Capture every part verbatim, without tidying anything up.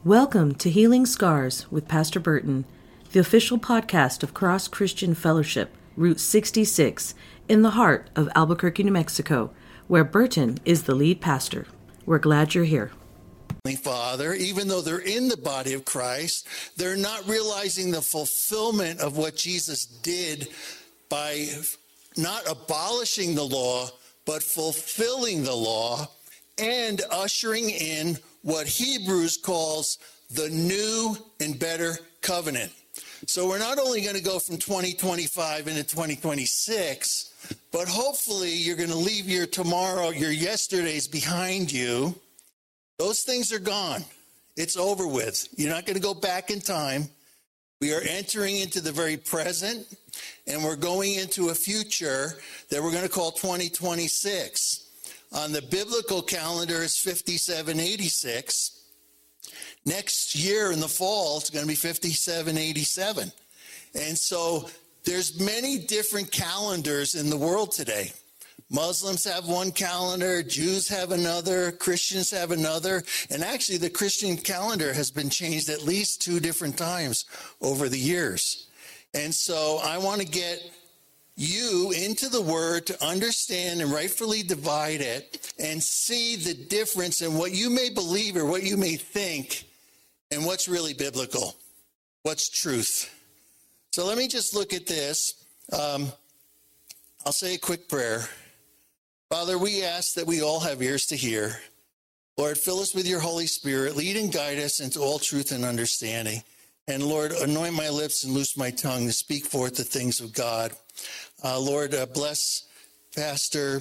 Welcome to Healing Scars with Pastor Burton, the official podcast of Cross Christian Fellowship, Route sixty-six, in the heart of Albuquerque, New Mexico, where Burton is the lead pastor. We're glad you're here. Father, even though they're in the body of Christ, they're not realizing the fulfillment of what Jesus did by not abolishing the law, but fulfilling the law and ushering in what Hebrews calls the new and better covenant. So we're not only going to go from twenty twenty-five into twenty twenty-six, but hopefully you're going to leave your tomorrow, your yesterdays behind you. Those things are gone. It's over with. You're not going to go back in time. We are entering into the very present, and we're going into a future that we're going to call twenty twenty-six. On the biblical calendar, it's fifty-seven eighty-six. Next year in the fall, it's going to be fifty-seven eighty-seven. And so there's many different calendars in the world today. Muslims have one calendar, Jews have another, Christians have another. And actually, the Christian calendar has been changed at least two different times over the years. And so I want to get you into the Word to understand and rightfully divide it and see the difference in what you may believe or what you may think and what's really biblical, what's truth. So let me just look at this. Um, I'll say a quick prayer. Father, we ask that we all have ears to hear. Lord, fill us with your Holy Spirit. Lead and guide us into all truth and understanding. And Lord, anoint my lips and loose my tongue to speak forth the things of God. Uh, Lord, uh, bless Pastor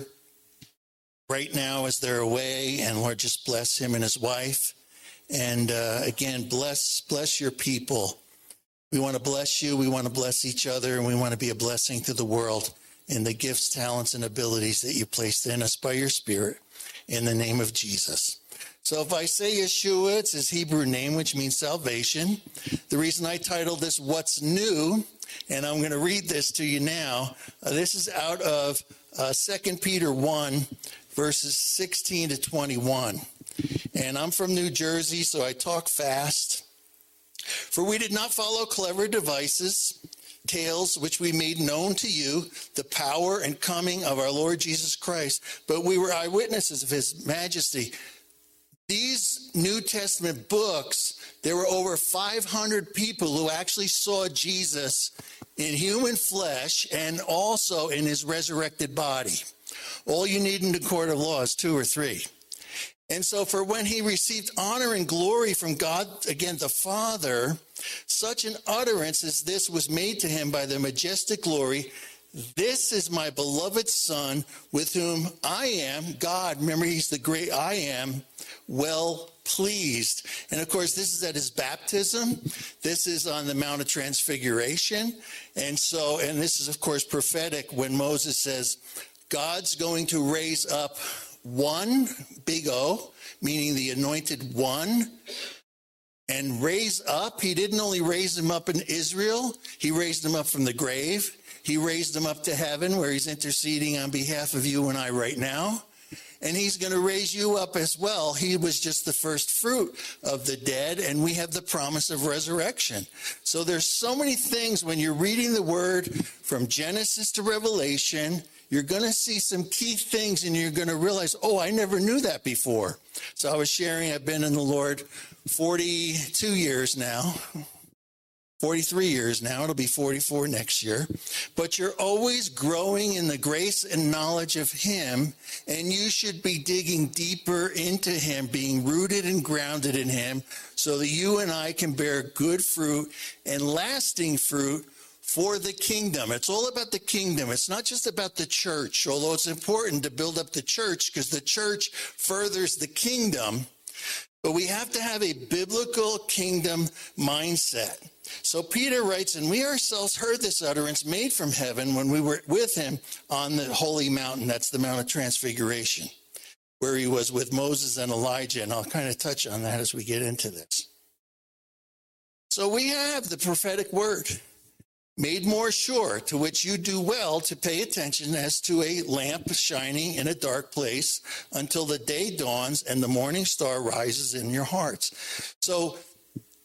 right now as they're away. And Lord, just bless him and his wife. And uh, again, bless, bless your people. We want to bless you. We want to bless each other. And we want to be a blessing to the world in the gifts, talents, and abilities that you placed in us by your Spirit, in the name of Jesus. So if I say Yeshua, it's his Hebrew name, which means salvation. The reason I titled this, What's New, and I'm going to read this to you now. Uh, this is out of uh, Second Peter one, verses sixteen to twenty-one. And I'm from New Jersey, so I talk fast. For we did not follow clever devices, tales which we made known to you, the power and coming of our Lord Jesus Christ, but we were eyewitnesses of his majesty. These New Testament books, there were over five hundred people who actually saw Jesus in human flesh and also in his resurrected body. All you need in the court of law is two or three. And so for when he received honor and glory from God, again, the Father, such an utterance as this was made to him by the majestic glory. This is my beloved Son, with whom I am, God, remember he's the great I am, well pleased. And of course, this is at his baptism. This is on the Mount of Transfiguration. And so, and this is of course prophetic when Moses says, God's going to raise up one, big O, meaning the anointed one, and raise up. He didn't only raise him up in Israel, he raised him up from the grave. He raised him up to heaven where he's interceding on behalf of you and I right now. And he's going to raise you up as well. He was just the first fruit of the dead, and we have the promise of resurrection. So there's so many things when you're reading the word from Genesis to Revelation, you're going to see some key things and you're going to realize, oh, I never knew that before. So I was sharing, I've been in the Lord forty-two years now. forty-three years now. It'll be forty-four next year. But you're always growing in the grace and knowledge of him, and you should be digging deeper into him, being rooted and grounded in him, so that you and I can bear good fruit and lasting fruit for the kingdom. It's all about the kingdom. It's not just about the church, although it's important to build up the church because the church furthers the kingdom. But we have to have a biblical kingdom mindset. So Peter writes, and we ourselves heard this utterance made from heaven when we were with him on the holy mountain. That's the Mount of Transfiguration, where he was with Moses and Elijah. And I'll kind of touch on that as we get into this. So we have the prophetic word made more sure, to which you do well to pay attention as to a lamp shining in a dark place until the day dawns and the morning star rises in your hearts. So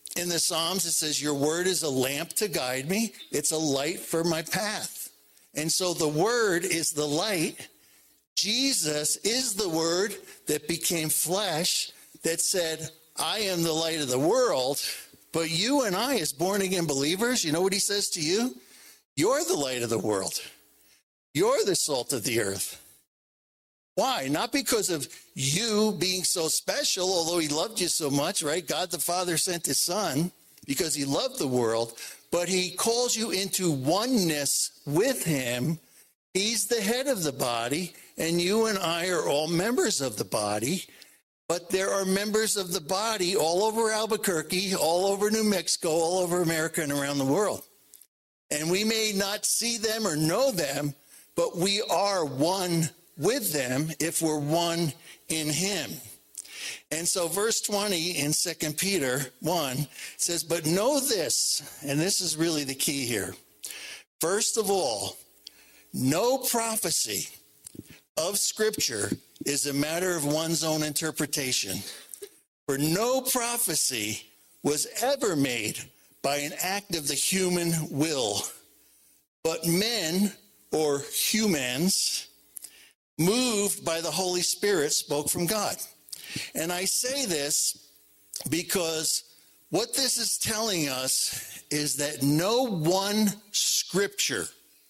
In the Psalms, it says, your word is a lamp to guide me. It's a light for my path. And so the word is the light. Jesus is the word that became flesh that said, I am the light of the world. But you and I, as born again believers, you know what he says to you? You're the light of the world. You're the salt of the earth. Why? Not because of you being so special, although he loved you so much, right? God the Father sent his son because he loved the world, but he calls you into oneness with him. He's the head of the body, and you and I are all members of the body. But there are members of the body all over Albuquerque, all over New Mexico, all over America, and around the world. And we may not see them or know them, but we are one with them if we're one in him. And so verse twenty in Second Peter one says, but know this, and this is really the key here. First of all, no prophecy of Scripture is a matter of one's own interpretation. For no prophecy was ever made by an act of the human will, but men or humans moved by the Holy Spirit spoke from God. And I say this because what this is telling us is that no one scripture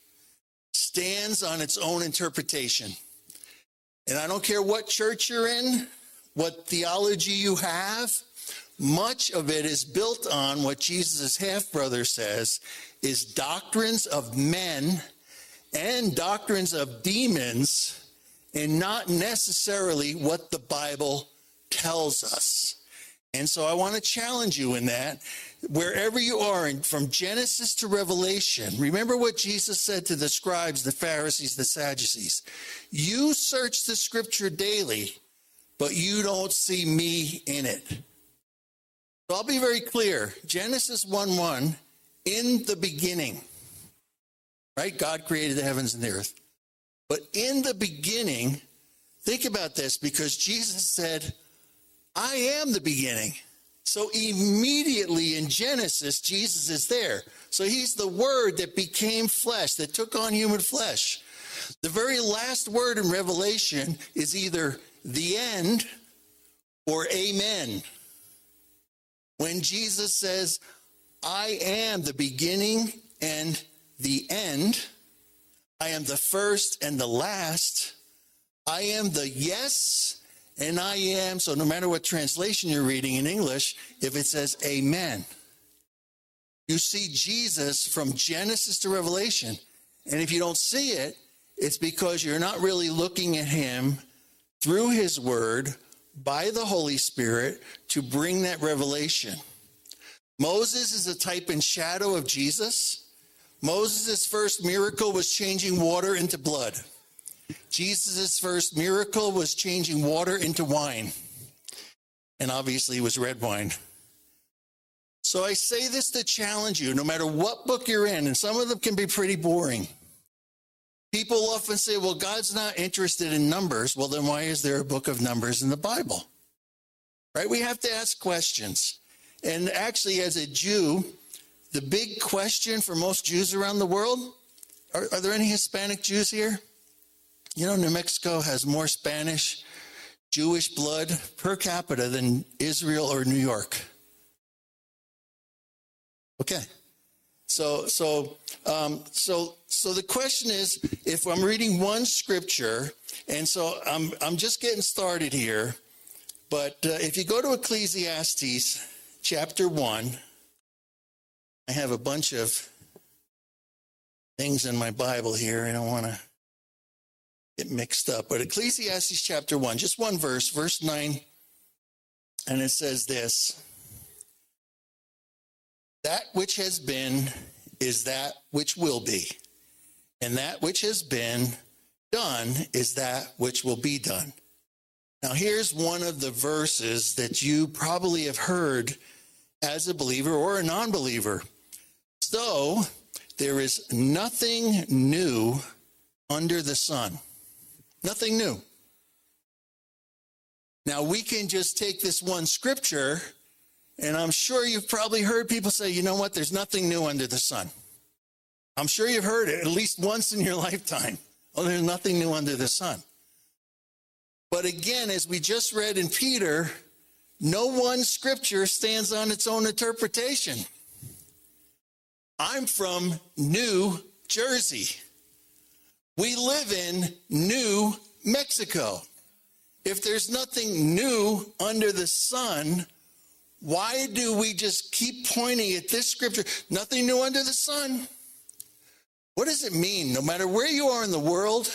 stands on its own interpretation. And I don't care what church you're in, what theology you have, much of it is built on what Jesus' half-brother says is doctrines of men and doctrines of demons, and not necessarily what the Bible tells us. And so I want to challenge you in that. Wherever you are, from Genesis to Revelation, remember what Jesus said to the scribes, the Pharisees, the Sadducees. You search the Scripture daily, but you don't see me in it. So I'll be very clear. Genesis one one, in the beginning, right? God created the heavens and the earth. But in the beginning, think about this, because Jesus said, I am the beginning. So immediately in Genesis, Jesus is there. So he's the word that became flesh, that took on human flesh. The very last word in Revelation is either the end or amen. When Jesus says, I am the beginning and the end, I am the first and the last, I am the yes, and I am, so no matter what translation you're reading in English, if it says amen, you see Jesus from Genesis to Revelation. And if you don't see it, it's because you're not really looking at him through his word by the Holy Spirit to bring that revelation. Moses is a type and shadow of Jesus. Moses' first miracle was changing water into blood. Jesus' first miracle was changing water into wine. And obviously it was red wine. So I say this to challenge you, no matter what book you're in, and some of them can be pretty boring. People often say, well, God's not interested in numbers. Well, then why is there a book of Numbers in the Bible? Right? We have to ask questions. And actually, as a Jew, the big question for most Jews around the world, are, are there any Hispanic Jews here? You know, New Mexico has more Spanish, Jewish blood per capita than Israel or New York. Okay. So, so, um, so, so the question is, if I'm reading one scripture, and so I'm, I'm just getting started here, but uh, if you go to Ecclesiastes chapter one, I have a bunch of things in my Bible here. I don't want to get mixed up, but Ecclesiastes chapter one, just one verse, verse nine, and it says this: that which has been is that which will be, and that which has been done is that which will be done. Now, here's one of the verses that you probably have heard as a believer or a non-believer. So, there is nothing new under the sun. Nothing new. Now, we can just take this one scripture And I'm sure you've probably heard people say, you know what, there's nothing new under the sun. I'm sure you've heard it at least once in your lifetime. Oh, there's nothing new under the sun. But again, as we just read in Peter, no one scripture stands on its own interpretation. I'm from New Jersey. We live in New Mexico. If there's nothing new under the sun, why do we just keep pointing at this scripture? Nothing new under the sun. What does it mean? No matter where you are in the world,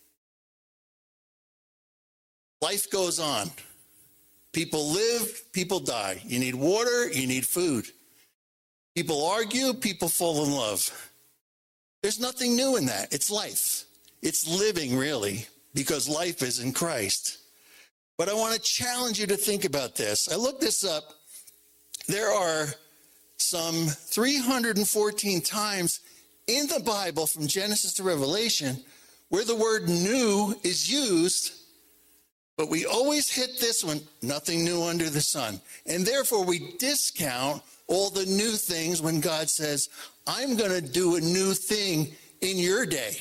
life goes on. People live, people die. You need water, you need food. People argue, people fall in love. There's nothing new in that. It's life. It's living, really, because life is in Christ. But I want to challenge you to think about this. I looked this up. There are some three hundred fourteen times in the Bible, from Genesis to Revelation, where the word new is used, but we always hit this one, nothing new under the sun. And therefore we discount all the new things when God says, I'm going to do a new thing in your day.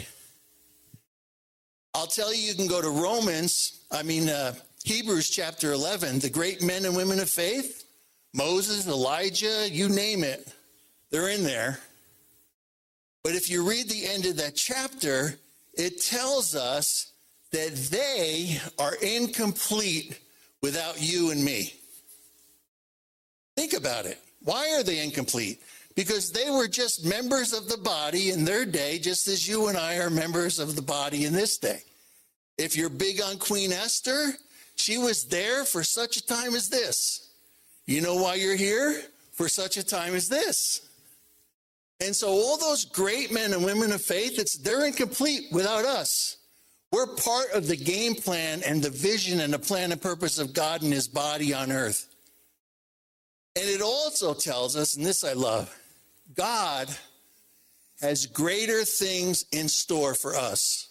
I'll tell you, you can go to Romans, I mean, uh, Hebrews chapter eleven, the great men and women of faith, Moses, Elijah, you name it, they're in there. But if you read the end of that chapter, it tells us that they are incomplete without you and me. Think about it. Why are they incomplete? Because they were just members of the body in their day, just as you and I are members of the body in this day. If you're big on Queen Esther, she was there for such a time as this. You know why you're here? For such a time as this. And so all those great men and women of faith, it's they're incomplete without us. We're part of the game plan and the vision and the plan and purpose of God and his body on earth. And it also tells us, and this I love, God has greater things in store for us.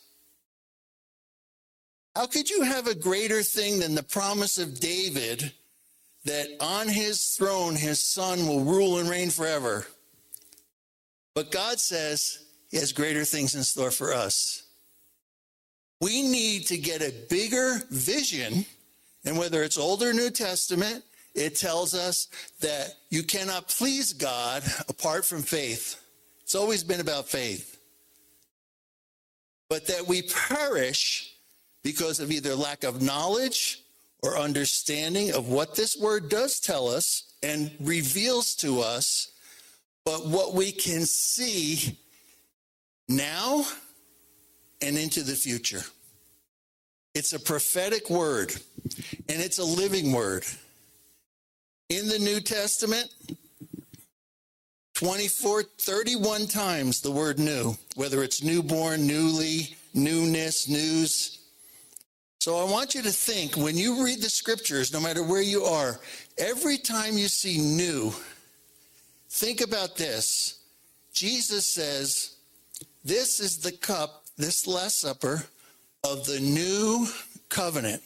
How could you have a greater thing than the promise of David that on his throne his son will rule and reign forever? But God says he has greater things in store for us. We need to get a bigger vision, and whether it's Old or New Testament, it tells us that you cannot please God apart from faith. It's always been about faith. But that we perish because of either lack of knowledge or understanding of what this word does tell us and reveals to us, but what we can see now and into the future. It's a prophetic word, and it's a living word. In the New Testament, twenty-four, thirty-one times the word new, whether it's newborn, newly, newness, news. So I want you to think, when you read the scriptures, no matter where you are, every time you see new, think about this. Jesus says, this is the cup, this Last Supper, of the new covenant.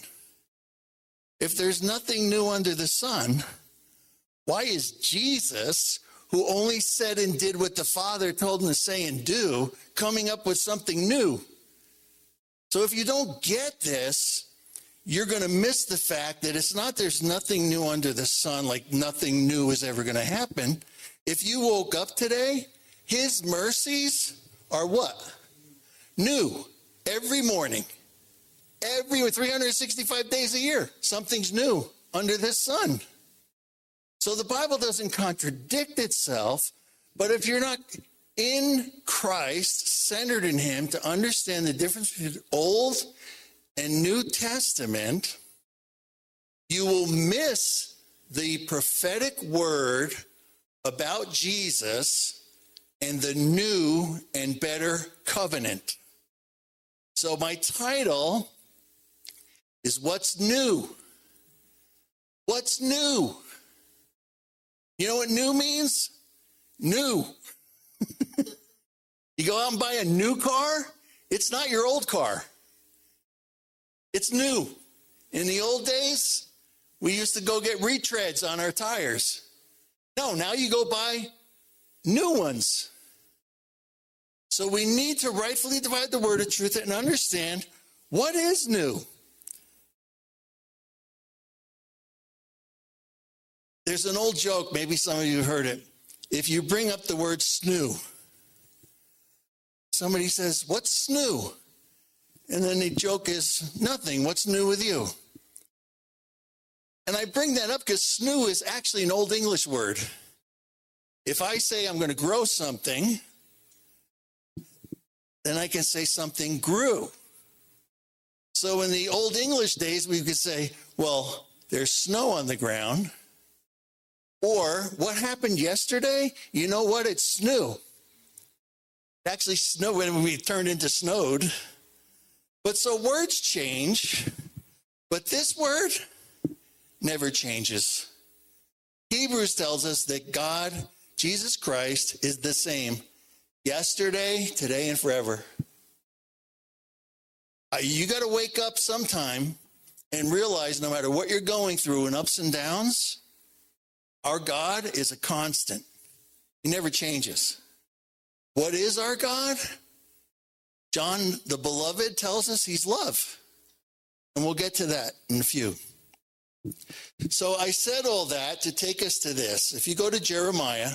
If there's nothing new under the sun, why is Jesus, who only said and did what the Father told him to say and do, coming up with something new? So if you don't get this, you're going to miss the fact that it's not there's nothing new under the sun, like nothing new is ever going to happen. If you woke up today, his mercies are what? New. Every morning. Every three hundred sixty-five days a year, something's new under this sun. So the Bible doesn't contradict itself, but if you're not in Christ, centered in him, to understand the difference between Old and New Testament, you will miss the prophetic word about Jesus and the new and better covenant. So my title is What's New? What's new? You know what new means? New. You go out and buy a new car, it's not your old car. It's new. In the old days, we used to go get retreads on our tires. No, now you go buy new ones. So we need to rightfully divide the word of truth and understand what is new. There's an old joke, maybe some of you have heard it. If you bring up the word snoo, somebody says, what's snoo? And then the joke is, nothing, what's new with you? And I bring that up because snoo is actually an Old English word. If I say I'm going to grow something, then I can say something grew. So in the Old English days, we could say, well, there's snow on the ground. Or what happened yesterday? You know what? It's snoo. It actually snowed when we turned into snowed. But so words change. But this word never changes. Hebrews tells us that God, Jesus Christ, is the same yesterday, today, and forever. Uh, you got to wake up sometime and realize no matter what you're going through in ups and downs, our God is a constant. He never changes. What is our God? John the Beloved tells us he's love. And we'll get to that in a few. So I said all that to take us to this. If you go to Jeremiah,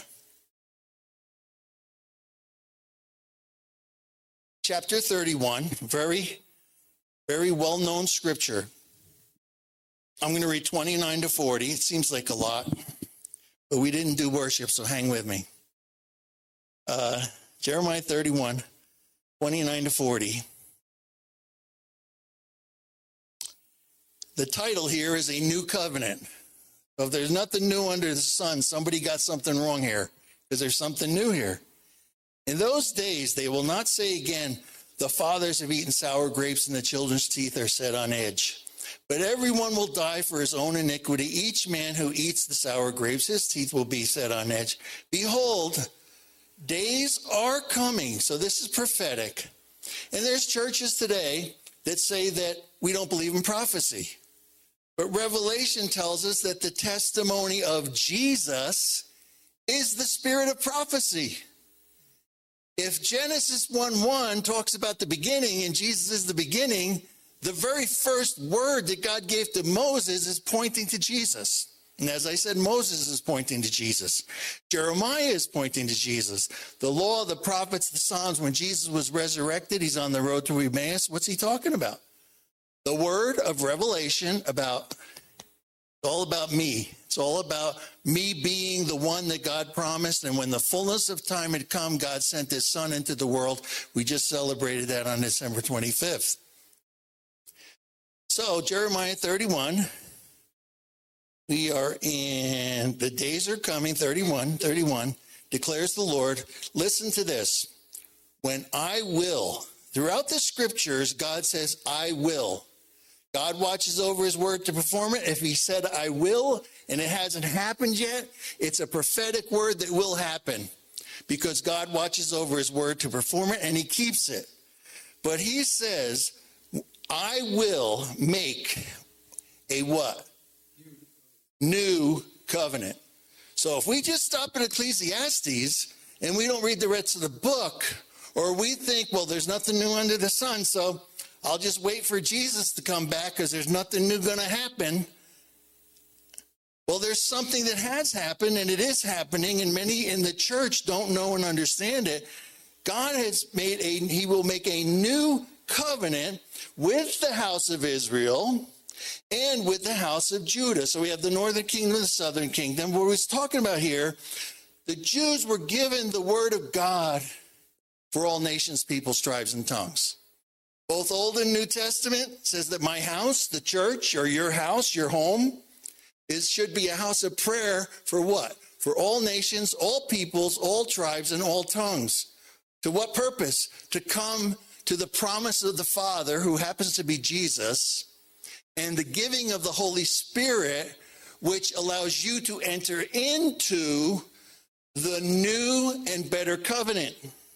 chapter thirty-one, very, very well-known scripture. I'm going to read twenty-nine to forty. It seems like a lot, but we didn't do worship, so hang with me. Uh, Jeremiah thirty-one, twenty-nine to forty. The title here is A New Covenant. So if there's nothing new under the sun, somebody got something wrong here, because there's something new here. In those days, they will not say again, the fathers have eaten sour grapes and the children's teeth are set on edge. But everyone will die for his own iniquity. Each man who eats the sour grapes, his teeth will be set on edge. Behold, days are coming. So this is prophetic. And there's churches today that say that we don't believe in prophecy. But Revelation tells us that the testimony of Jesus is the spirit of prophecy. If Genesis one one talks about the beginning and Jesus is the beginning, the very first word that God gave to Moses is pointing to Jesus. And as I said, Moses is pointing to Jesus. Jeremiah is pointing to Jesus. The law, the prophets, the Psalms, when Jesus was resurrected, he's on the road to Emmaus. What's he talking about? The word of revelation about, it's all about me. It's all about me being the one that God promised. And when the fullness of time had come, God sent his son into the world. We just celebrated that on December twenty-fifth. So Jeremiah thirty-one, we are in, the days are coming, thirty-one, thirty-one, declares the Lord. Listen to this. When I will, throughout the scriptures, God says, I will. God watches over his word to perform it. If he said, I will, and it hasn't happened yet, it's a prophetic word that will happen because God watches over his word to perform it and he keeps it. But he says, I will make a what? New covenant. So if we just stop at Ecclesiastes and we don't read the rest of the book, or we think, well, there's nothing new under the sun, so I'll just wait for Jesus to come back because there's nothing new going to happen. Well, there's something that has happened, and it is happening, and many in the church don't know and understand it. God has made a, he will make a new covenant with the house of Israel and with the house of Judah. So we have the northern kingdom and the southern kingdom. What he's talking about here, the Jews were given the word of God for all nations, peoples, tribes, and tongues. Both Old and New Testament says that my house, the church, or your house, your home, is should be a house of prayer for what? For all nations, all peoples, all tribes, and all tongues. To what purpose? To come to the promise of the Father, who happens to be Jesus, and the giving of the Holy Spirit, which allows you to enter into the new and better covenant.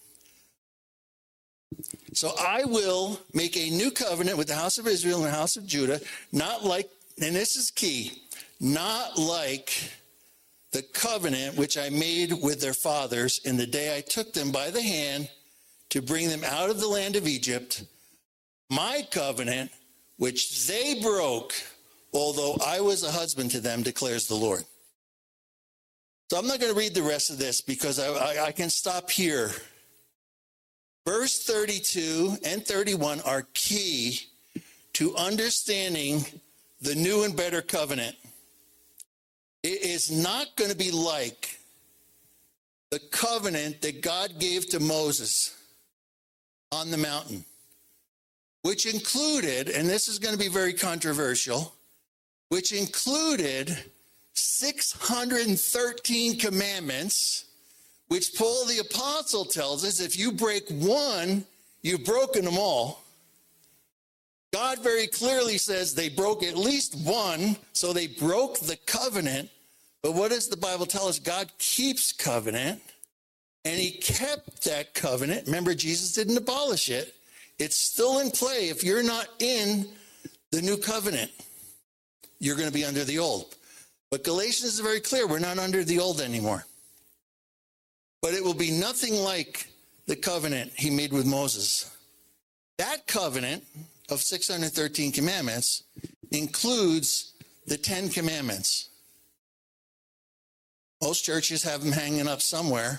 So I will make a new covenant with the house of Israel and the house of Judah, not like, and this is key, not like the covenant which I made with their fathers in the day I took them by the hand to bring them out of the land of Egypt, my covenant which they broke, although I was a husband to them, declares the Lord. So I'm not going to read the rest of this because I, I, I can stop here. Verse thirty-two and thirty-one are key to understanding the new and better covenant. It is not going to be like the covenant that God gave to Moses on the mountain, which included, and this is going to be very controversial, which included six hundred thirteen commandments, which Paul the Apostle tells us if you break one, you've broken them all. God very clearly says they broke at least one, so they broke the covenant. But what does the Bible tell us? God keeps covenant, and he kept that covenant. Remember, Jesus didn't abolish it. It's still in play. If you're not in the new covenant, you're going to be under the old. But Galatians is very clear. We're not under the old anymore. But it will be nothing like the covenant he made with Moses. That covenant of six hundred thirteen commandments includes the Ten Commandments. Most churches have them hanging up somewhere.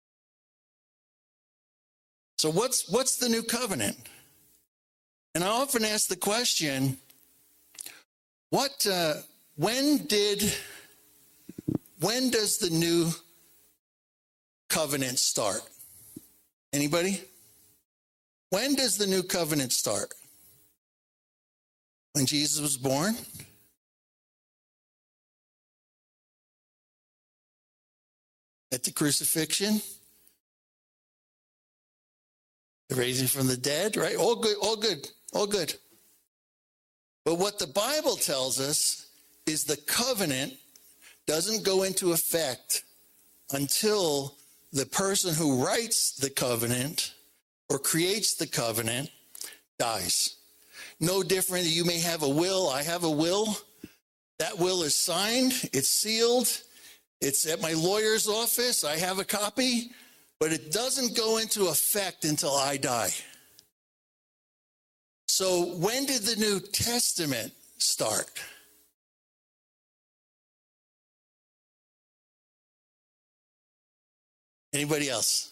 So what's what's the new covenant? And I often ask the question, what uh, when did when does the new covenant start? Anybody? When does the new covenant start? When Jesus was born? At the crucifixion? The raising from the dead, right? All good, all good, all good. But what the Bible tells us is the covenant doesn't go into effect until the person who writes the covenant or creates the covenant dies. No different. You may have a will. I have a will. That will is signed. It's sealed. It's at my lawyer's office. I have a copy. But it doesn't go into effect until I die. So when did the New Testament start? Anybody else?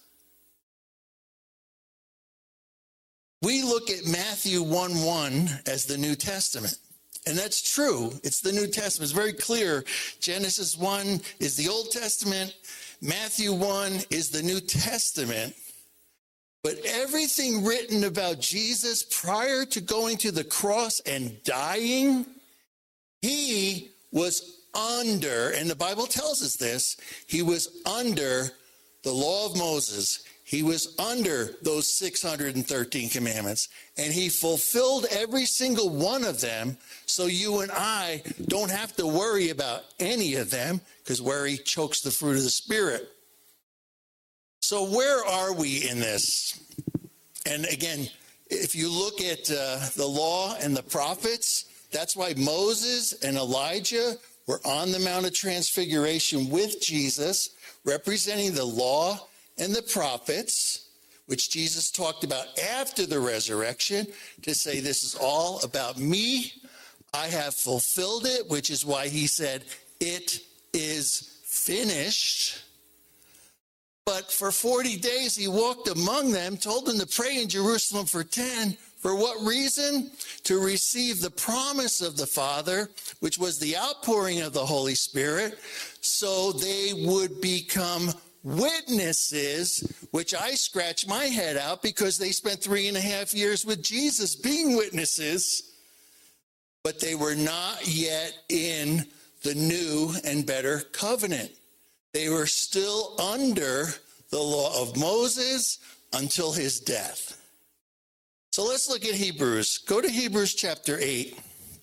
We look at Matthew one one as the New Testament. And that's true. It's the New Testament. It's very clear. Genesis one is the Old Testament. Matthew one is the New Testament. But everything written about Jesus prior to going to the cross and dying, he was under, and the Bible tells us this, he was under the law of Moses. He was under those six hundred thirteen commandments, and he fulfilled every single one of them, so you and I don't have to worry about any of them, because worry chokes the fruit of the Spirit. So where are we in this? And again, if you look at uh, the law and the prophets, that's why Moses and Elijah were on the Mount of Transfiguration with Jesus, representing the law and the prophets, which Jesus talked about after the resurrection, to say this is all about me. I have fulfilled it, which is why he said, it is finished. But for forty days he walked among them, told them to pray in Jerusalem for ten. For what reason? To receive the promise of the Father, which was the outpouring of the Holy Spirit, so they would become witnesses, which I scratch my head out because they spent three and a half years with Jesus being witnesses, but they were not yet in the new and better covenant. They were still under the law of Moses until his death. So let's look at Hebrews. Go to Hebrews chapter eight.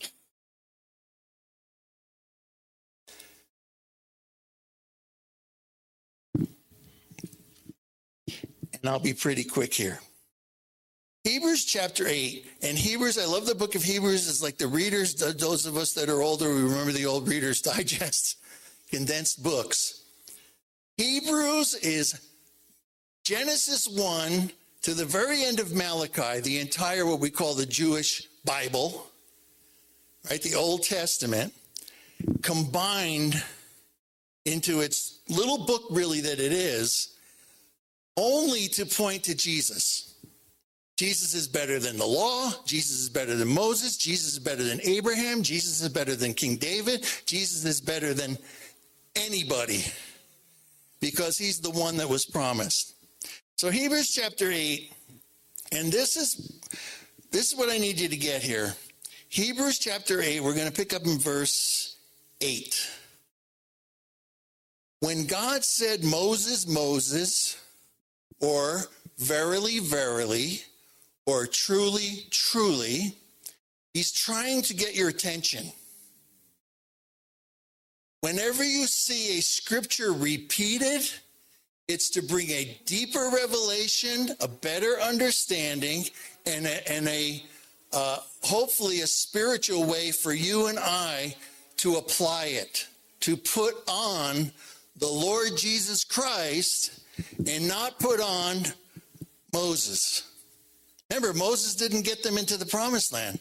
And I'll be pretty quick here. Hebrews chapter eight. And Hebrews, I love the book of Hebrews. It's like the readers, those of us that are older, we remember the old Reader's Digest. condensed books. Hebrews is Genesis one to the very end of Malachi, the entire what we call the Jewish Bible, right? The Old Testament, combined into its little book really that it is, only to point to Jesus. Jesus is better than the law. Jesus is better than Moses. Jesus is better than Abraham. Jesus is better than King David. Jesus is better than anybody because he's the one that was promised. So Hebrews chapter eight, and this is this is what I need you to get here. Hebrews chapter eight, we're going to pick up in verse eight. When God said, Moses, Moses, or verily, verily, or truly, truly, he's trying to get your attention. Whenever you see a scripture repeated, it's to bring a deeper revelation, a better understanding, and a, and a uh, hopefully a spiritual way for you and I to apply it, to put on the Lord Jesus Christ and not put on Moses. Remember, Moses didn't get them into the promised land.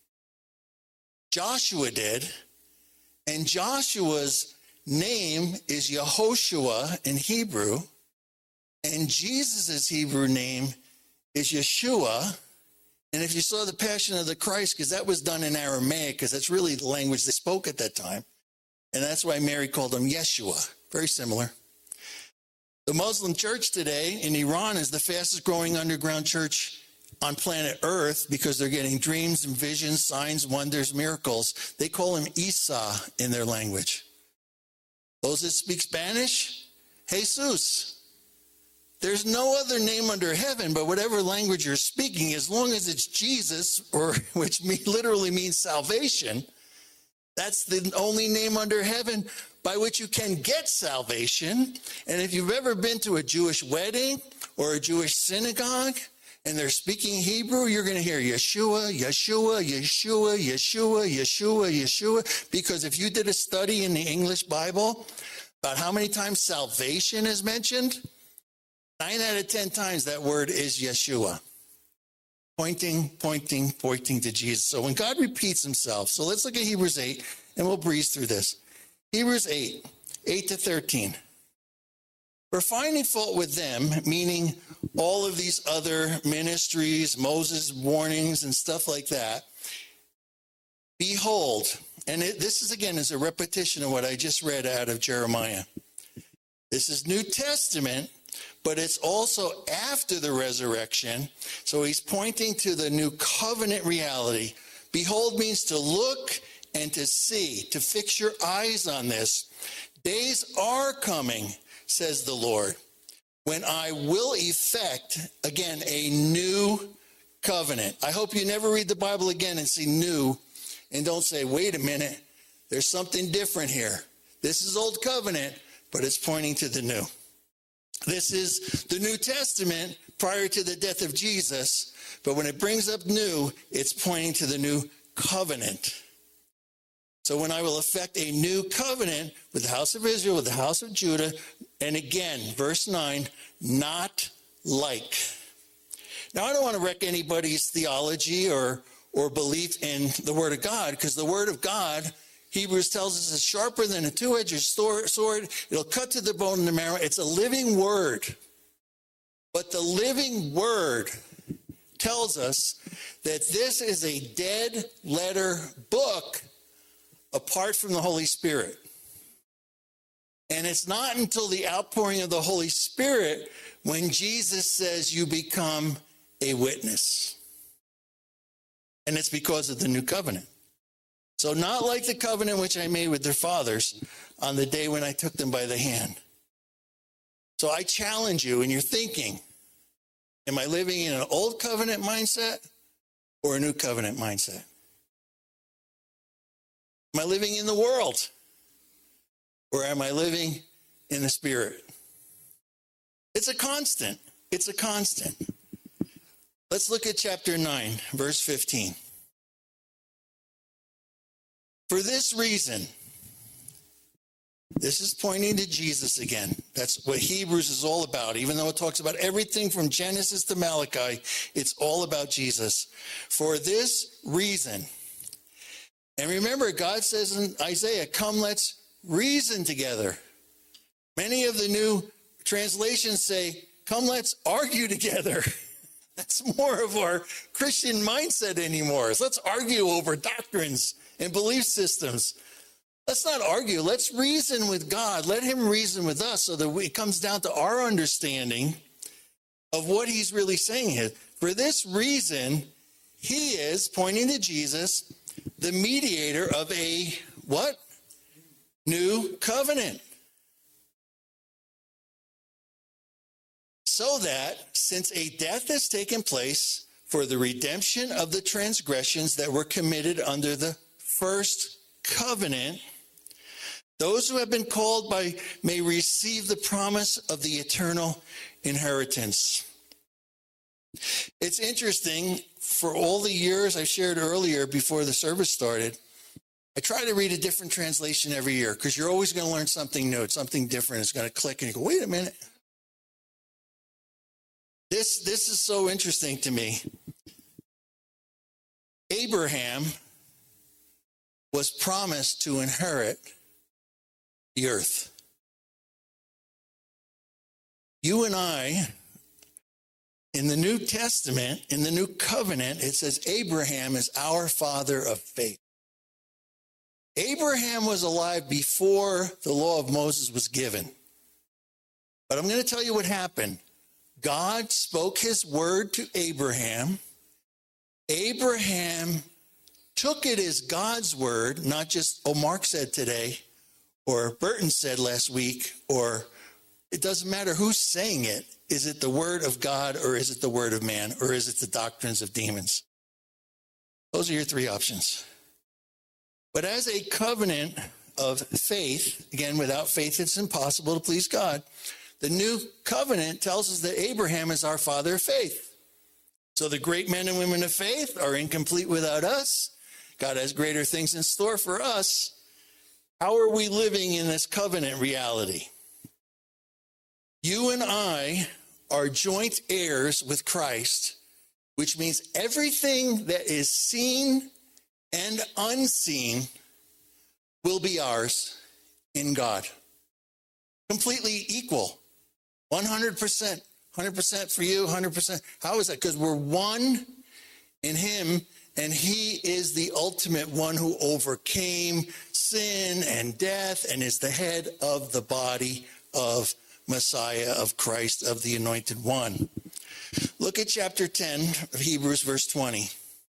Joshua did. And Joshua's name is Yehoshua in Hebrew. And Jesus' Hebrew name is Yeshua. And if you saw the Passion of the Christ, because that was done in Aramaic, because that's really the language they spoke at that time. And that's why Mary called him Yeshua. Very similar. The Muslim church today in Iran is the fastest growing underground church on planet Earth because they're getting dreams and visions, signs, wonders, miracles. They call him Isa in their language. Those that speak Spanish, Jesus. There's no other name under heaven, but whatever language you're speaking, as long as it's Jesus, or which literally means salvation, that's the only name under heaven by which you can get salvation. And if you've ever been to a Jewish wedding or a Jewish synagogue and they're speaking Hebrew, you're going to hear Yeshua, Yeshua, Yeshua, Yeshua, Yeshua, Yeshua. Because if you did a study in the English Bible about how many times salvation is mentioned, nine out of ten times that word is Yeshua. Pointing, pointing, pointing to Jesus. So when God repeats himself, so let's look at Hebrews eight, and we'll breeze through this. Hebrews eight, eight to thirteen. For finding fault with them, meaning all of these other ministries, Moses' warnings and stuff like that, behold, and it, this is again is a repetition of what I just read out of Jeremiah. This is New Testament, but it's also after the resurrection. So he's pointing to the new covenant reality. Behold means to look and to see, to fix your eyes on this. Days are coming, says the Lord, when I will effect, again, a new covenant. I hope you never read the Bible again and see new and don't say, wait a minute, there's something different here. This is old covenant, but it's pointing to the new. This is the New Testament prior to the death of Jesus, but when it brings up new, it's pointing to the new covenant. So when I will effect a new covenant with the house of Israel, with the house of Judah, and again, verse nine, not like. Now, I don't want to wreck anybody's theology or, or belief in the Word of God, because the Word of God, Hebrews tells us, is sharper than a two-edged sword. It'll cut to the bone and the marrow. It's a living word. But the living word tells us that this is a dead letter book apart from the Holy Spirit. And it's not until the outpouring of the Holy Spirit when Jesus says you become a witness. And it's because of the new covenant. So not like the covenant which I made with their fathers on the day when I took them by the hand. So I challenge you in your thinking, am I living in an old covenant mindset or a new covenant mindset? Am I living in the world or am I living in the Spirit? It's a constant. It's a constant. Let's look at chapter nine, verse fifteen. For this reason, This is pointing to Jesus again. That's what Hebrews is all about. Even though it talks about everything from Genesis to Malachi, it's all about Jesus. For this reason, and remember, God says in Isaiah, come, let's reason together. Many of the new translations say, come, let's argue together. That's more of our Christian mindset anymore. So let's argue over doctrines and belief systems. Let's not argue. Let's reason with God. Let him reason with us so that we, it comes down to our understanding of what he's really saying here. For this reason, he is, pointing to Jesus, the mediator of a what? New covenant. So that since a death has taken place for the redemption of the transgressions that were committed under the first covenant, those who have been called by may receive the promise of the eternal inheritance. It's interesting, for all the years I shared earlier before the service started, I try to read a different translation every year because you're always going to learn something new, something different. It's going to click and you go, wait a minute. This, this is so interesting to me. Abraham was promised to inherit the earth. You and I, in the New Testament, in the New Covenant, it says Abraham is our father of faith. Abraham was alive before the law of Moses was given. But I'm going to tell you what happened. God spoke his word to Abraham. Abraham took it as God's word, not just, oh, Mark said today, or Burton said last week, or it doesn't matter who's saying it. Is it the word of God, or is it the word of man, or is it the doctrines of demons? Those are your three options. But as a covenant of faith, again, without faith, it's impossible to please God. The new covenant tells us that Abraham is our father of faith. So the great men and women of faith are incomplete without us. God has greater things in store for us. How are we living in this covenant reality? You and I are joint heirs with Christ, which means everything that is seen and unseen will be ours in God. Completely equal. one hundred percent. one hundred percent for you, one hundred percent. How is that? Because we're one in him, and he is the ultimate one who overcame sin and death and is the head of the body of Messiah, of Christ, of the Anointed One. Look at chapter ten of Hebrews, verse twenty.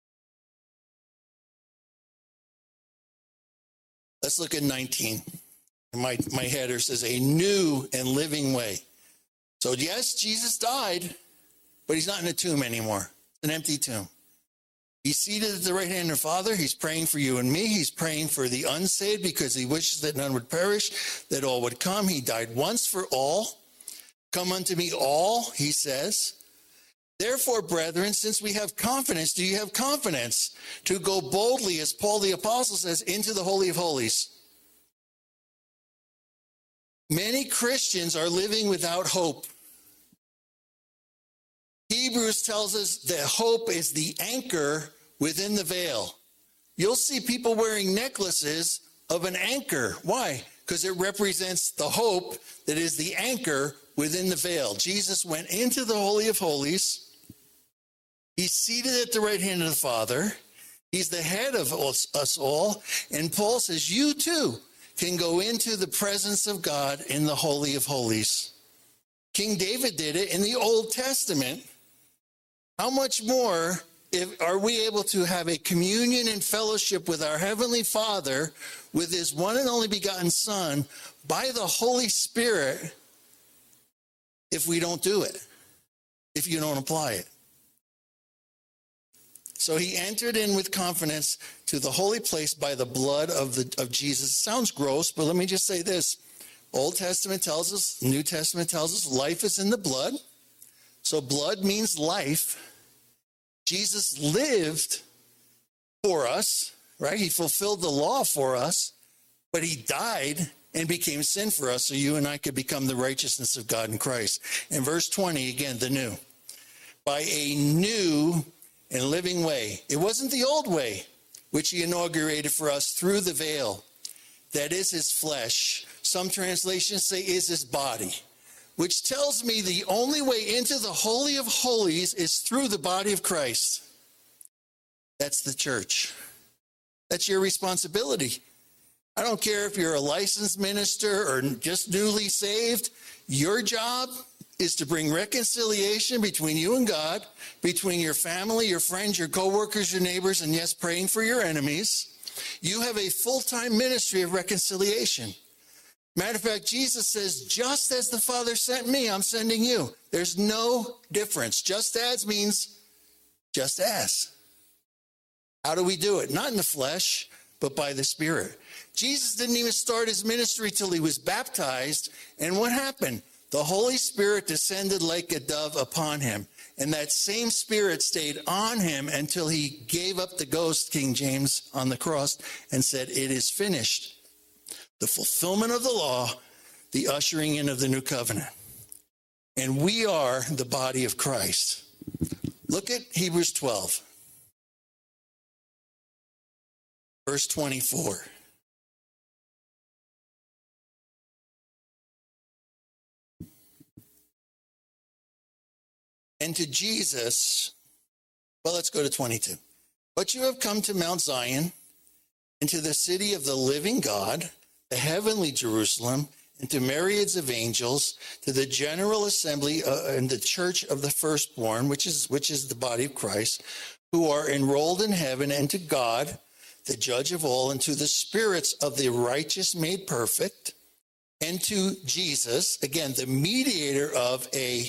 Let's look at nineteen. My, my header says, a new and living way. So yes, Jesus died, but he's not in a tomb anymore. It's an empty tomb. He's seated at the right hand of the Father. He's praying for you and me. He's praying for the unsaved because he wishes that none would perish, that all would come. He died once for all. Come unto me all, he says. Therefore, brethren, since we have confidence, do you have confidence to go boldly, as Paul the Apostle says, into the Holy of Holies? Many Christians are living without hope. Hebrews tells us that hope is the anchor within the veil. You'll see people wearing necklaces of an anchor. Why? Because it represents the hope that is the anchor within the veil. Jesus went into the Holy of Holies. He's seated at the right hand of the Father. He's the head of us all. And Paul says, you too can go into the presence of God in the Holy of Holies. King David did it in the Old Testament. How much more if, are we able to have a communion and fellowship with our Heavenly Father, with his one and only begotten Son, by the Holy Spirit, if we don't do it, if you don't apply it? So he entered in with confidence to the holy place by the blood of, the, of Jesus. Sounds gross, but let me just say this. Old Testament tells us, New Testament tells us, life is in the blood. So blood means life. Jesus lived for us, right? He fulfilled the law for us, but he died and became sin for us so you and I could become the righteousness of God in Christ. In verse twenty, again, the new. By a new and living way. It wasn't the old way, which he inaugurated for us through the veil. That is his flesh. Some translations say is his body, which tells me the only way into the Holy of Holies is through the body of Christ. That's the church. That's your responsibility. I don't care if you're a licensed minister or just newly saved. Your job is to bring reconciliation between you and God, between your family, your friends, your coworkers, your neighbors, and yes, praying for your enemies. You have a full-time ministry of reconciliation. Matter of fact, Jesus says, just as the Father sent me, I'm sending you. There's no difference. Just as means just as. How do we do it? Not in the flesh, but by the Spirit. Jesus didn't even start his ministry till he was baptized. And what happened? The Holy Spirit descended like a dove upon him. And that same Spirit stayed on him until he gave up the ghost, King James, on the cross and said, it is finished. The fulfillment of the law, the ushering in of the new covenant. And we are the body of Christ. Look at Hebrews twelve. Verse twenty-four. And to Jesus, well, let's go to twenty-two. But you have come to Mount Zion, and to the city of the living God, the heavenly Jerusalem, and to myriads of angels, to the general assembly uh, and the church of the firstborn, which is which is the body of Christ, who are enrolled in heaven, and to God, the judge of all, and to the spirits of the righteous made perfect, and to Jesus, again, the mediator of a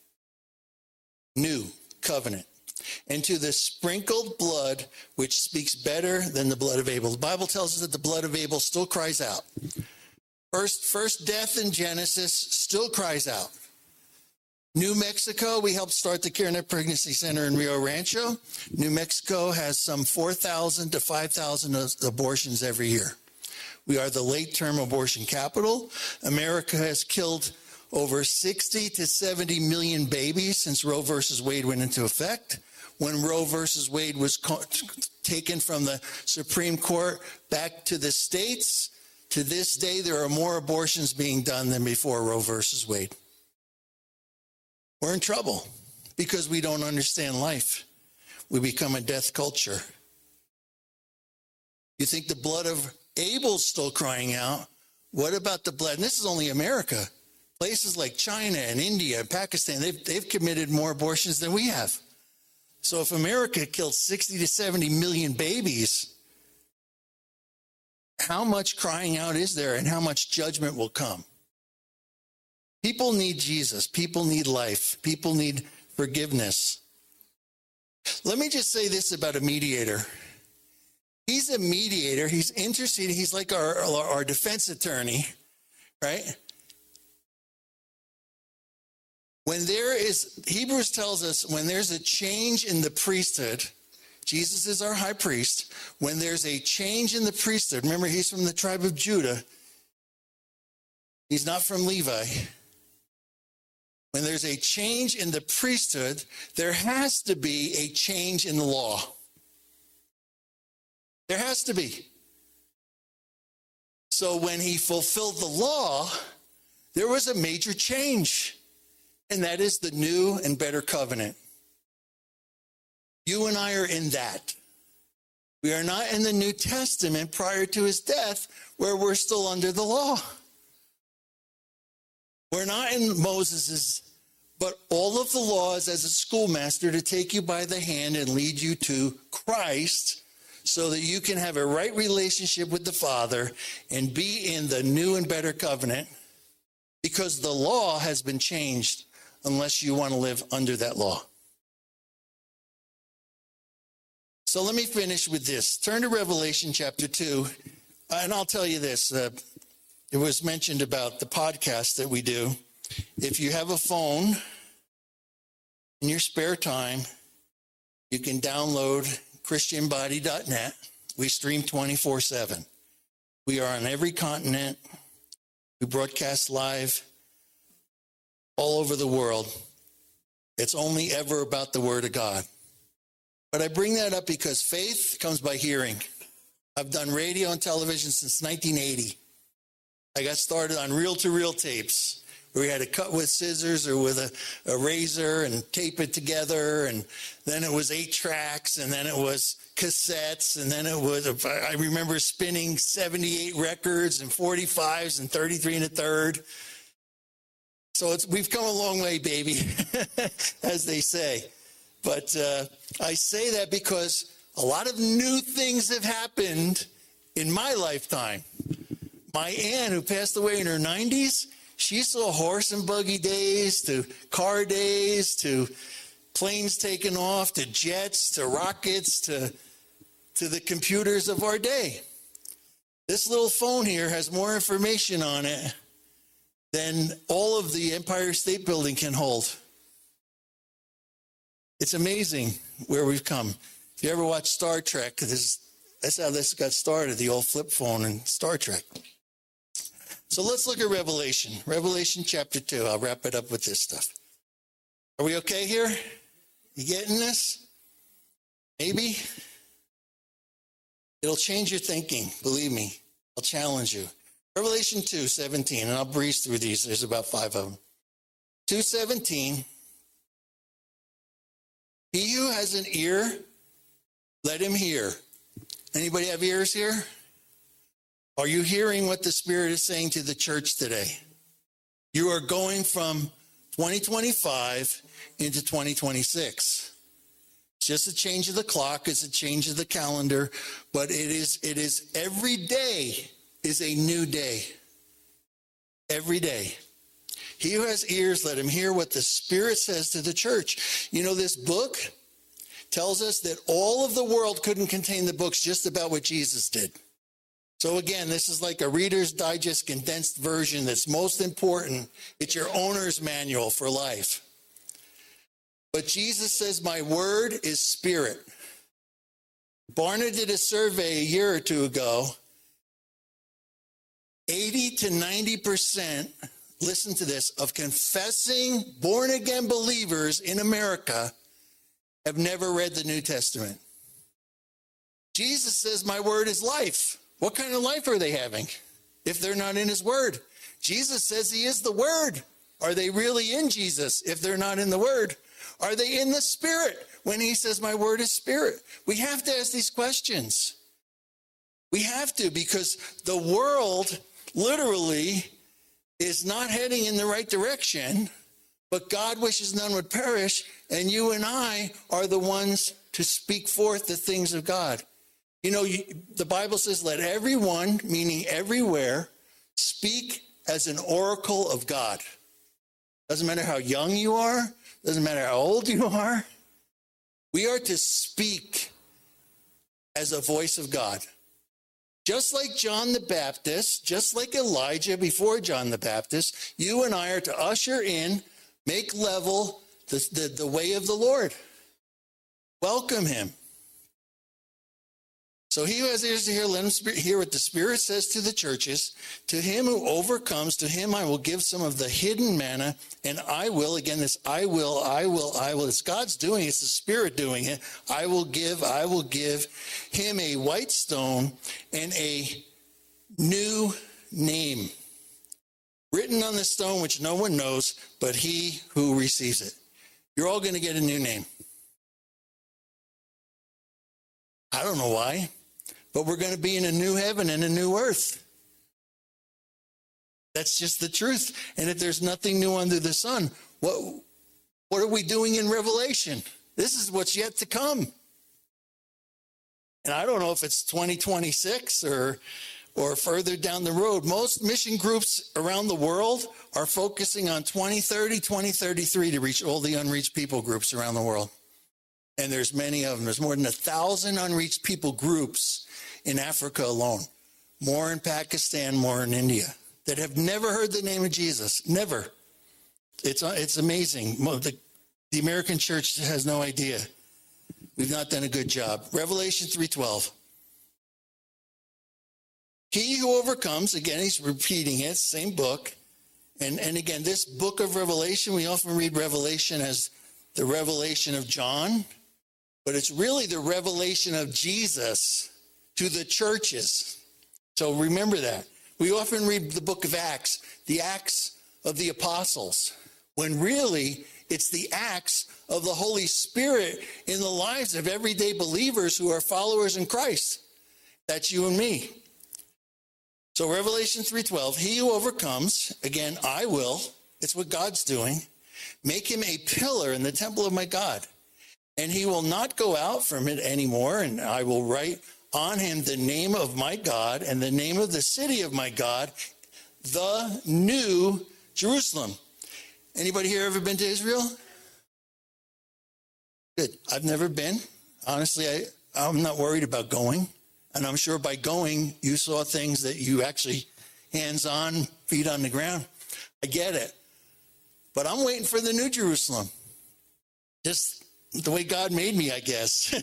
new covenant, and to the sprinkled blood, which speaks better than the blood of Abel. The Bible tells us that the blood of Abel still cries out. First, first death in Genesis still cries out. New Mexico, we helped start the CareNet Pregnancy Center in Rio Rancho. New Mexico has some four thousand to five thousand abortions every year. We are the late-term abortion capital. America has killed over sixty to seventy million babies since Roe versus Wade went into effect. When Roe versus Wade was co- taken from the Supreme Court back to the states, to this day, there are more abortions being done than before Roe versus Wade. We're in trouble because we don't understand life. We become a death culture. You think the blood of Abel's still crying out? What about the blood? And this is only America. Places like China and India and Pakistan, they've, they've committed more abortions than we have. So if America killed sixty to seventy million babies, how much crying out is there and how much judgment will come? People need Jesus. People need life. People need forgiveness. Let me just say this about a mediator. He's a mediator. He's interceding. He's like our, our, our defense attorney, right? When there is, Hebrews tells us, when there's a change in the priesthood, Jesus is our high priest. When there's a change in the priesthood, remember he's from the tribe of Judah. He's not from Levi. When there's a change in the priesthood, there has to be a change in the law. There has to be. So when he fulfilled the law, there was a major change. And that is the new and better covenant. You and I are in that. We are not in the New Testament prior to his death, where we're still under the law. We're not in Moses's, but all of the laws as a schoolmaster to take you by the hand and lead you to Christ so that you can have a right relationship with the Father and be in the new and better covenant, because the law has been changed unless you want to live under that law. So let me finish with this. Turn to Revelation chapter two, and I'll tell you this. Uh, it was mentioned about the podcast that we do. If you have a phone in your spare time, you can download Christian Body dot net. We stream twenty-four seven. We are on every continent. We broadcast live all over the world. It's only ever about the Word of God. But I bring that up because faith comes by hearing. I've done radio and television since nineteen eighty. I got started on reel-to-reel tapes where we had to cut with scissors or with a, a razor and tape it together. And then it was eight tracks, and then it was cassettes, and then it was, I remember spinning seventy-eight records and forty-fives and thirty-three and a third. So it's, we've come a long way, baby, as they say. But uh, I say that because a lot of new things have happened in my lifetime. My aunt, who passed away in her nineties, she saw horse and buggy days to car days to planes taking off to jets to rockets to, to the computers of our day. This little phone here has more information on it than all of the Empire State Building can hold. It's amazing where we've come. If you ever watch Star Trek, this, that's how this got started, the old flip phone in Star Trek. So let's look at Revelation. Revelation chapter two. I'll wrap it up with this stuff. Are we okay here? You getting this? Maybe? It'll change your thinking, believe me. I'll challenge you. Revelation two seventeen, and I'll breeze through these. There's about five of them. two seventeen. He who has an ear, let him hear. Anybody have ears here? Are you hearing what the Spirit is saying to the church today? You are going from twenty twenty-five into twenty twenty-six. It's just a change of the clock. It's a change of the calendar. But it is, it is every day is a new day. Every day. He who has ears, let him hear what the Spirit says to the church. You know, this book tells us that all of the world couldn't contain the books just about what Jesus did. So again, this is like a Reader's Digest condensed version that's most important. It's your owner's manual for life. But Jesus says, my word is spirit. Barna did a survey a year or two ago. eighty to ninety percent, listen to this, of confessing born-again believers in America have never read the New Testament. Jesus says, my word is life. What kind of life are they having if they're not in his word? Jesus says he is the word. Are they really in Jesus if they're not in the word? Are they in the Spirit when he says my word is spirit? We have to ask these questions. We have to, because the world literally is not heading in the right direction, but God wishes none would perish, and you and I are the ones to speak forth the things of God. You know, you, the Bible says, let everyone, meaning everywhere, speak as an oracle of God. Doesn't matter how young you are. Doesn't matter how old you are. We are to speak as a voice of God. Just like John the Baptist, just like Elijah before John the Baptist, you and I are to usher in, make level the, the, the way of the Lord. Welcome him. So he who has ears to hear, let him hear what the Spirit says to the churches. To him who overcomes, to him I will give some of the hidden manna, and I will, again, this I will, I will, I will. It's God's doing it. It's the Spirit doing it. I will give, I will give him a white stone and a new name, written on the stone which no one knows but he who receives it. You're all going to get a new name. I don't know why. But we're going to be in a new heaven and a new earth. That's just the truth. And if there's nothing new under the sun, what, what are we doing in Revelation? This is what's yet to come. And I don't know if it's twenty twenty-six or, or further down the road. Most mission groups around the world are focusing on twenty thirty, twenty thirty-three to reach all the unreached people groups around the world. And there's many of them. There's more than a thousand unreached people groups in Africa alone, more in Pakistan, more in India, that have never heard the name of Jesus. Never. It's it's amazing. The, the American church has no idea. We've not done a good job. Revelation three twelve. He who overcomes, again, he's repeating it, same book. And, and again, this book of Revelation, we often read Revelation as the revelation of John, but it's really the revelation of Jesus to the churches. So remember that. We often read the book of Acts, the Acts of the Apostles, when really it's the acts of the Holy Spirit in the lives of everyday believers who are followers in Christ. That's you and me. So Revelation three twelve, he who overcomes, again, I will, it's what God's doing, make him a pillar in the temple of my God. And he will not go out from it anymore, and I will write on him the name of my God and the name of the city of my God, the new Jerusalem. Anybody here ever been to Israel? Good. I've never been. Honestly, I, I'm not worried about going. And I'm sure by going, you saw things that you actually hands-on, feet on the ground. I get it. But I'm waiting for the new Jerusalem. Just the way God made me, I guess.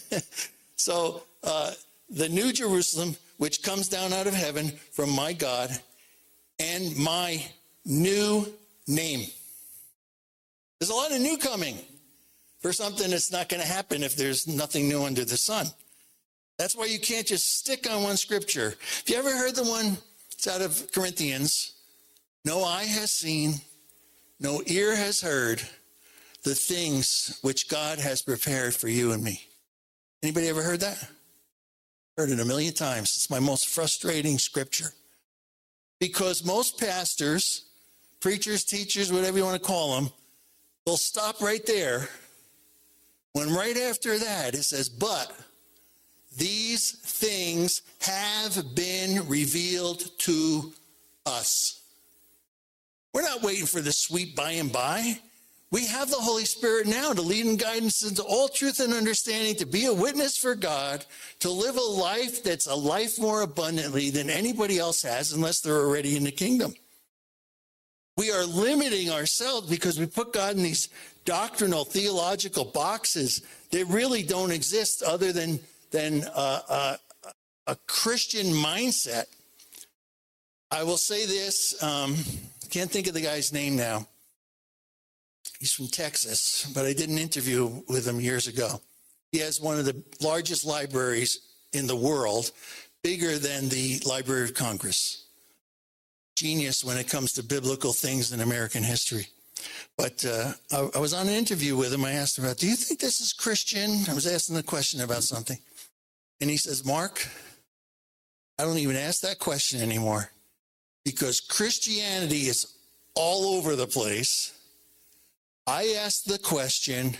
So uh, the new Jerusalem, which comes down out of heaven from my God, and my new name. There's a lot of new coming for something that's not going to happen if there's nothing new under the sun. That's why you can't just stick on one scripture. Have you ever heard the one, it's out of Corinthians, no eye has seen, no ear has heard the things which God has prepared for you and me. Anybody ever heard that? Heard it a million times. It's my most frustrating scripture. Because most pastors, preachers, teachers, whatever you want to call them, they'll stop right there when right after that it says, but these things have been revealed to us. We're not waiting for the sweet by and by. We have the Holy Spirit now to lead and guide us into all truth and understanding, to be a witness for God, to live a life that's a life more abundantly than anybody else has unless they're already in the kingdom. We are limiting ourselves because we put God in these doctrinal, theological boxes that really don't exist other than, than uh, uh, a Christian mindset. I will say this, um, can't think of the guy's name now. He's from Texas, but I did an interview with him years ago. He has one of the largest libraries in the world, bigger than the Library of Congress. Genius when it comes to biblical things in American history. But uh, I, I was on an interview with him. I asked him about, do you think this is Christian? I was asking the question about something. And he says, Mark, I don't even ask that question anymore because Christianity is all over the place. I asked the question,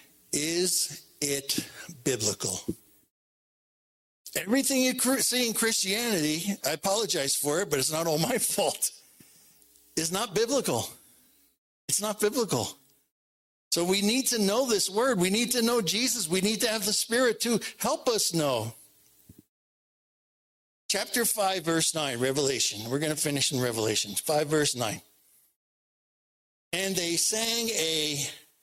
is it biblical? Everything you see in Christianity, I apologize for it, but it's not all my fault, is not biblical. It's not biblical. So we need to know this word. We need to know Jesus. We need to have the Spirit to help us know. Chapter five, verse nine, Revelation. We're going to finish in Revelation. five, verse nine. And they sang a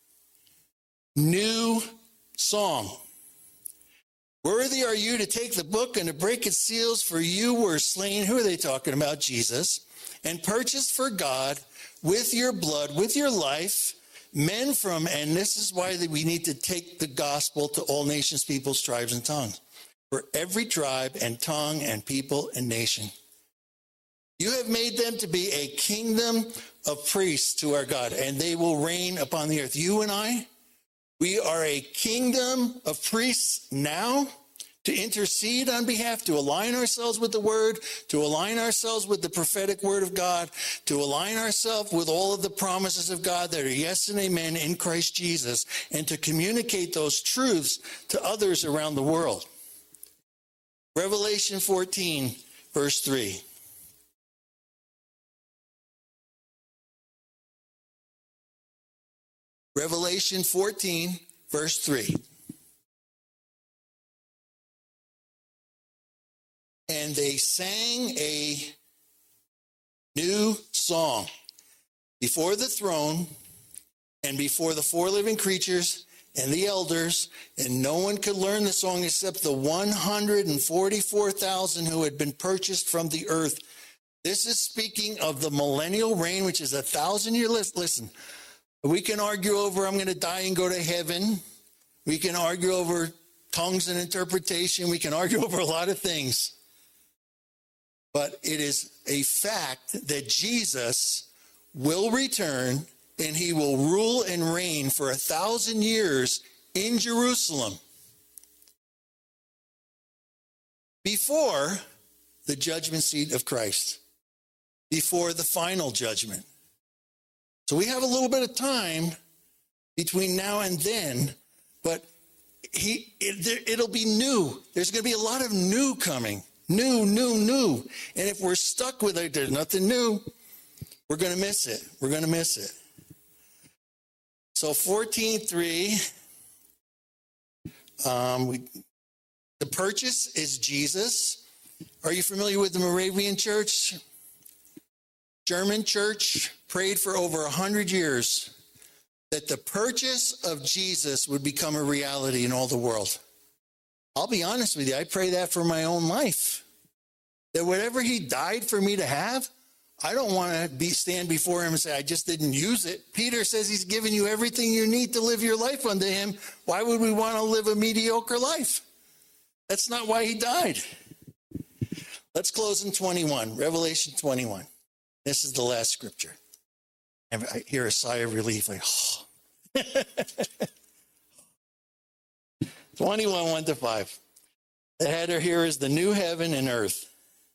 new song. Worthy are you to take the book and to break its seals, for you were slain. Who are they talking about? Jesus. And purchased for God with your blood, with your life, men from, and this is why we need to take the gospel to all nations, peoples, tribes, and tongues. For every tribe and tongue and people and nation. You have made them to be a kingdom of priests to our God, and they will reign upon the earth. You and I, we are a kingdom of priests now to intercede on behalf, to align ourselves with the word, to align ourselves with the prophetic word of God, to align ourselves with all of the promises of God that are yes and amen in Christ Jesus, and to communicate those truths to others around the world. Revelation fourteen, verse three. Revelation fourteen, verse three. And they sang a new song before the throne and before the four living creatures and the elders, and no one could learn the song except the one hundred forty-four thousand who had been purchased from the earth. This is speaking of the millennial reign, which is a thousand year list. Listen, we can argue over I'm going to die and go to heaven. We can argue over tongues and interpretation. We can argue over a lot of things. But it is a fact that Jesus will return and he will rule and reign for a thousand years in Jerusalem before the judgment seat of Christ, before the final judgment. So we have a little bit of time between now and then, but he it, it'll be new. There's going to be a lot of new coming. New, new, new. And if we're stuck with it, there's nothing new, we're going to miss it. We're going to miss it. So fourteen three, um, we, the purchase is Jesus. Are you familiar with the Moravian Church? German church prayed for over one hundred years that the purchase of Jesus would become a reality in all the world. I'll be honest with you, I pray that for my own life. That whatever he died for me to have, I don't want to be stand before him and say, I just didn't use it. Peter says he's given you everything you need to live your life unto him. Why would we want to live a mediocre life? That's not why he died. Let's close in twenty-one, Revelation twenty-one. This is the last scripture. And I hear a sigh of relief, like, oh. twenty-one, one to five. The header here is the new heaven and earth.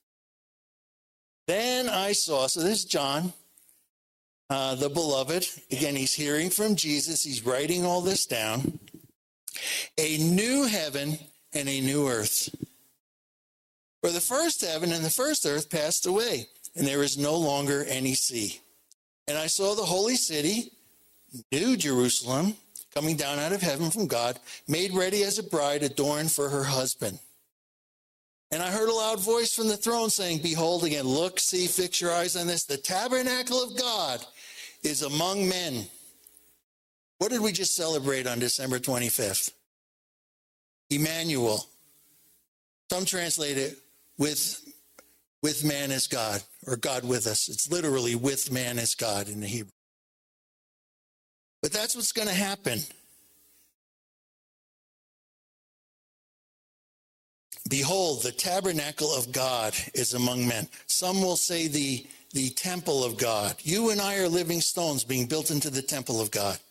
Then I saw, so this is John, uh, the beloved. Again, he's hearing from Jesus. He's writing all this down. A new heaven and a new earth. For the first heaven and the first earth passed away, and there is no longer any sea. And I saw the holy city, New Jerusalem, coming down out of heaven from God, made ready as a bride adorned for her husband. And I heard a loud voice from the throne saying, behold, again, look, see, fix your eyes on this. The tabernacle of God is among men. What did we just celebrate on December twenty-fifth? Emmanuel. Some translate it with, with man as God, or God with us. It's literally with man as God in the Hebrew. But that's what's going to happen. Behold, the tabernacle of God is among men. Some will say the, the temple of God. You and I are living stones being built into the temple of God.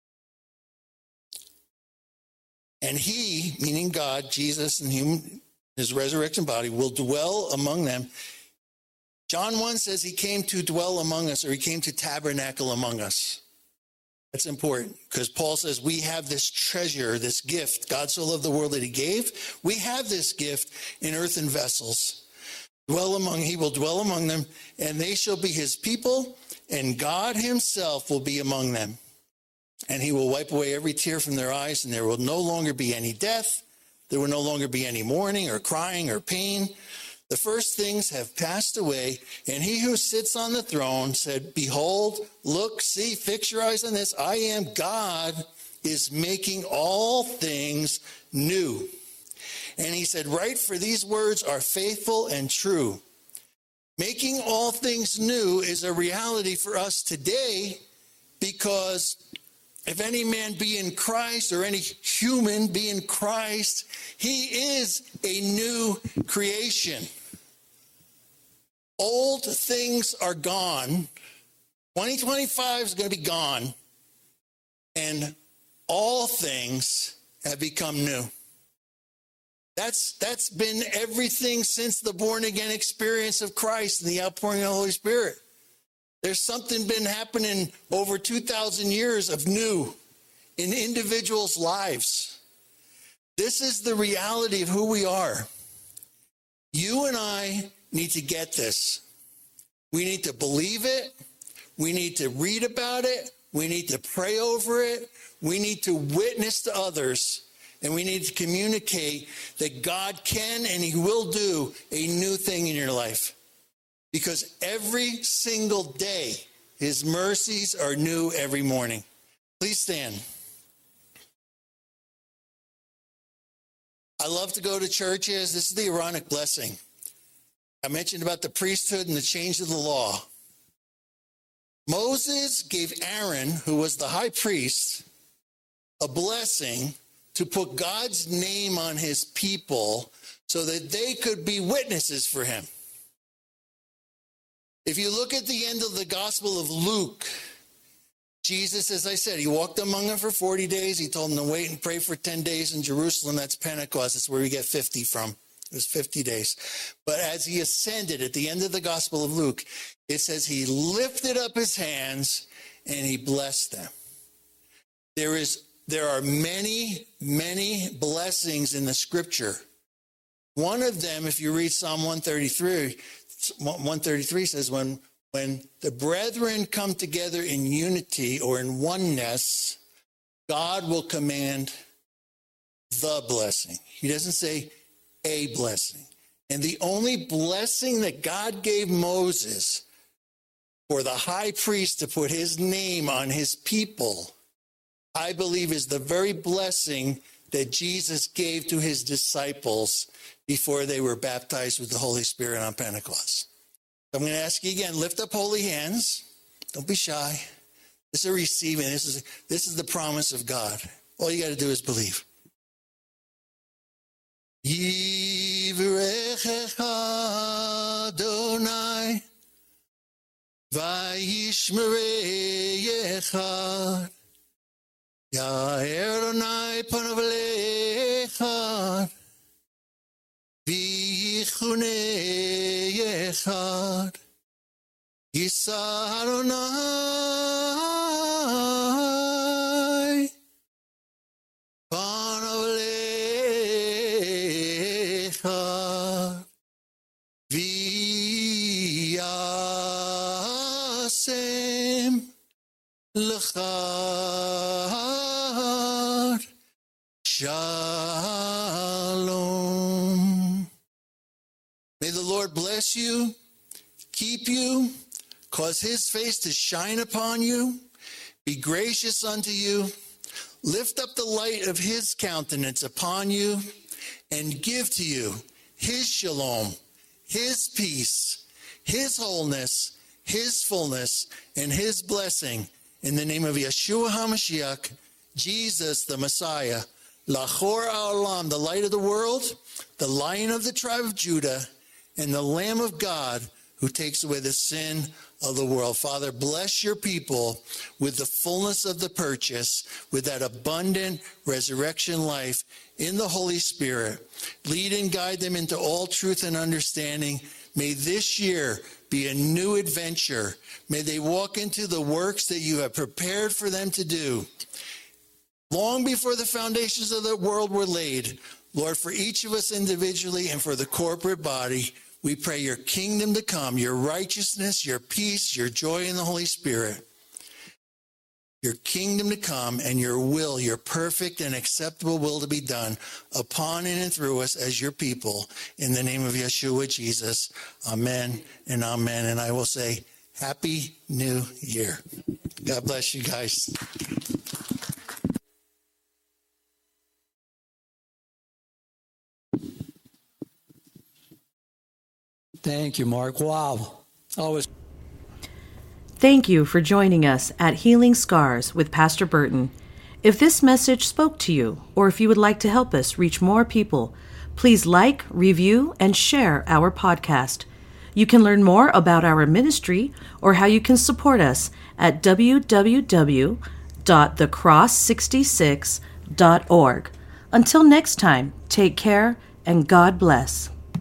And he, meaning God, Jesus and human, his resurrection body, will dwell among them. John one says he came to dwell among us, or he came to tabernacle among us. That's important because Paul says we have this treasure, this gift. God so loved the world that he gave. We have this gift in earthen vessels. Dwell among, he will dwell among them, and they shall be his people, and God himself will be among them. And he will wipe away every tear from their eyes, and there will no longer be any death. There will no longer be any mourning or crying or pain. The first things have passed away, and he who sits on the throne said, behold, look, see, fix your eyes on this. I am God, is making all things new. And he said, write, for these words are faithful and true. Making all things new is a reality for us today, because if any man be in Christ, or any human be in Christ, he is a new creation. Old things are gone. twenty twenty-five is going to be gone. And all things have become new. That's, that's been everything since the born-again experience of Christ and the outpouring of the Holy Spirit. There's something been happening over two thousand years of new in individuals' lives. This is the reality of who we are. You and I need to get this. We need to believe it. We need to read about it. We need to pray over it. We need to witness to others. And we need to communicate that God can and he will do a new thing in your life. Because every single day, his mercies are new every morning. Please stand. I love to go to churches. This is the Aaronic blessing. I mentioned about the priesthood and the change of the law. Moses gave Aaron, who was the high priest, a blessing to put God's name on his people so that they could be witnesses for him. If you look at the end of the Gospel of Luke, Jesus, as I said, he walked among them for forty days. He told them to wait and pray for ten days in Jerusalem. That's Pentecost. That's where we get fifty from. It was fifty days. But as he ascended at the end of the Gospel of Luke, it says he lifted up his hands and he blessed them. There is, there are many, many blessings in the scripture. One of them, if you read Psalm one thirty-three, one thirty-three says, when, when the brethren come together in unity or in oneness, God will command the blessing. He doesn't say a blessing. And the only blessing that God gave Moses for the high priest to put his name on his people, I believe, is the very blessing that Jesus gave to his disciples before they were baptized with the Holy Spirit on Pentecost. I'm going to ask you again, lift up holy hands. Don't be shy. This is a receiving. This is, this is the promise of God. All you got to do is believe. Yivrechecha Adonai vayishmerei echad Ya'er Adonai panav leechad v'yichunei echad Yisa Adonai panav leechad v'yasem l'chad shalom. May the Lord bless you, keep you, cause his face to shine upon you, be gracious unto you, lift up the light of his countenance upon you, and give to you his shalom, his peace, his wholeness, his fullness, and his blessing. In the name of Yeshua HaMashiach, Jesus the Messiah, Lachor Ha'olam, the light of the world, the Lion of the tribe of Judah, and the Lamb of God who takes away the sin of the world. Father, bless your people with the fullness of the purchase, with that abundant resurrection life in the Holy Spirit. Lead and guide them into all truth and understanding. May this year be a new adventure. May they walk into the works that you have prepared for them to do. Long before the foundations of the world were laid, Lord, for each of us individually and for the corporate body, we pray your kingdom to come, your righteousness, your peace, your joy in the Holy Spirit. Your kingdom to come and your will, your perfect and acceptable will to be done upon and through us as your people. In the name of Yeshua Jesus, amen and amen. And I will say, Happy New Year. God bless you guys. Thank you, Mark. Wow. Always. Thank you for joining us at Healing Scars with Pastor Burton. If this message spoke to you, or if you would like to help us reach more people, please like, review, and share our podcast. You can learn more about our ministry or how you can support us at w w w dot the cross sixty-six dot org. Until next time, take care and God bless.